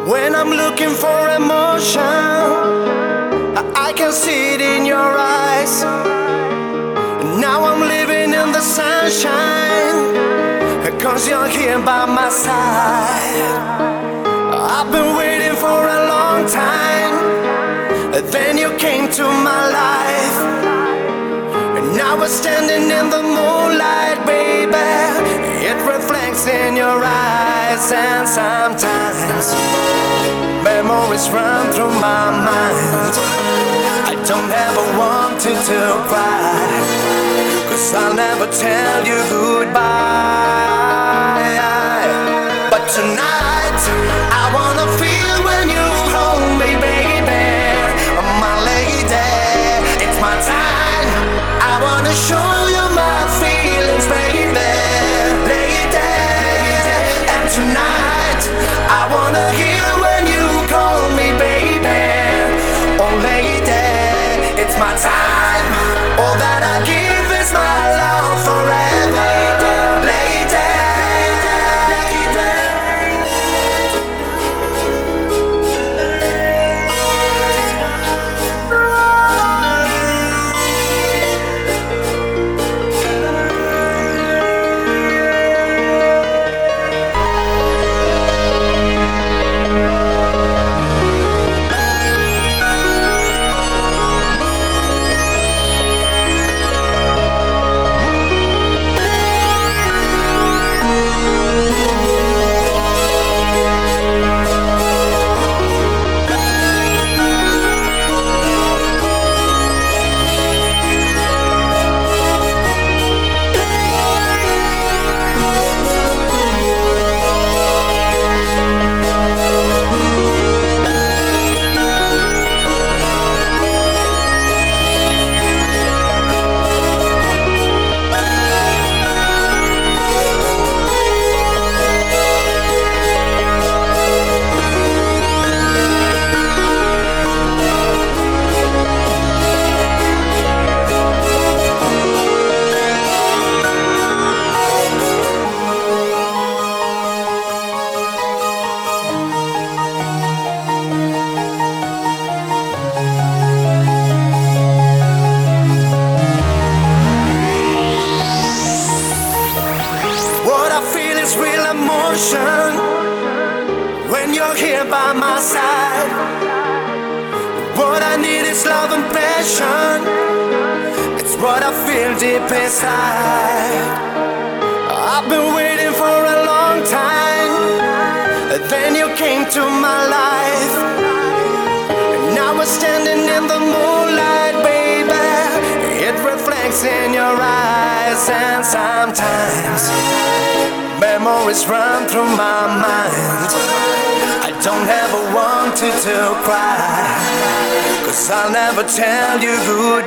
When I'm looking for emotion, I can see it in your eyes. Now I'm living in the sunshine, 'cause you're here by my side. I've been waiting for a long time, then you came to my life. And now we're standing in the moonlight, baby. It reflects in your eyes, and sometimes memories run through my mind. I don't ever want you to cry, 'cause I'll never tell you goodbye. But tonight I wanna feel when you hold me, baby. My lady, it's my time. I wanna show you my feelings, baby. Lady, and tonight I wanna hear when you call me, baby. Oh lady, it's my time. All that I give is my love forever. Lady, real emotion when you're here by my side. What I need is love and passion. It's what I feel deep inside. I've been waiting for a long time, then you came to my life. And now we're standing in the moonlight, baby. It reflects in your eyes, and sometimes memories run through my mind. I don't ever want you to cry, 'cause I'll never tell you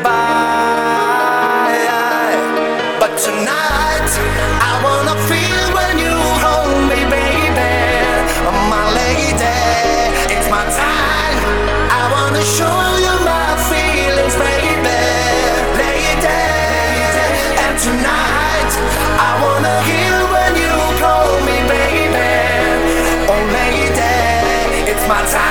goodbye. But tonight I wanna feel when you hold me, baby. My lady, it's my time. I wanna show you my feelings, baby. Lady, and tonight I wanna hear when you call me, baby. Oh lady, it's my time.